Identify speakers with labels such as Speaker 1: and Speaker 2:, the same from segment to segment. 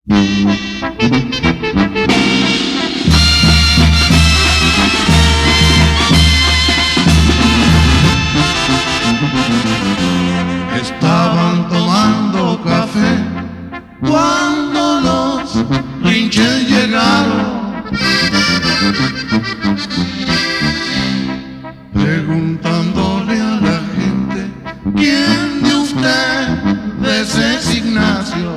Speaker 1: Estaban tomando café cuando los linches llegaron, preguntándole a la gente: ¿quién de ustedes es Ignacio?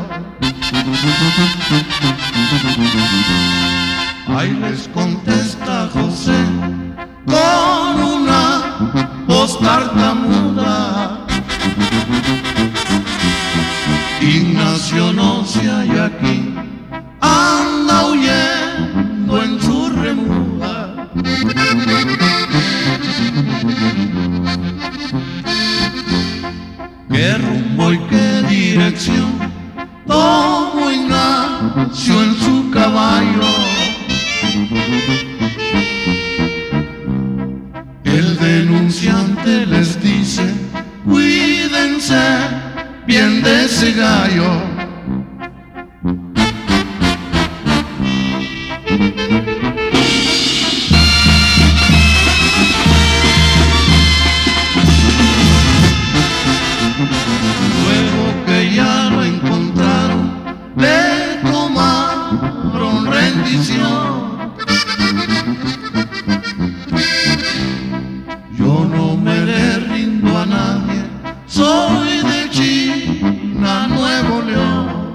Speaker 1: Ahí les contesta José con una voz tartamuda: Ignacio no se halla aquí, anda huyendo en su remuda. ¿Qué rumbo y qué dirección tomó Ignacio en su caballo? El denunciante les dice: cuídense bien de ese gallo. Luego que ya lo encontraron, le tomaron rendición. Yo no me le rindo a nadie, soy de China, Nuevo León.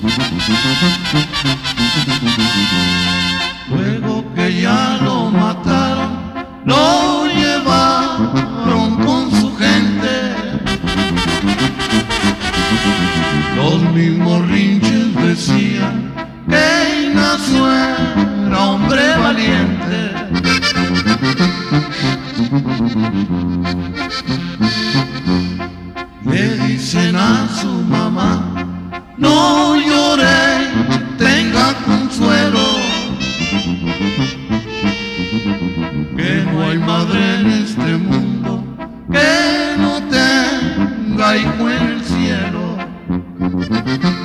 Speaker 1: Luego que ya lo mataron, lo llevaron con su gente. Los mismos rinches decían que Ignacio era hombre valiente. Le dicen a su mamá: no llore, tenga consuelo, que no hay madre en este mundo que no tenga hijo en el cielo.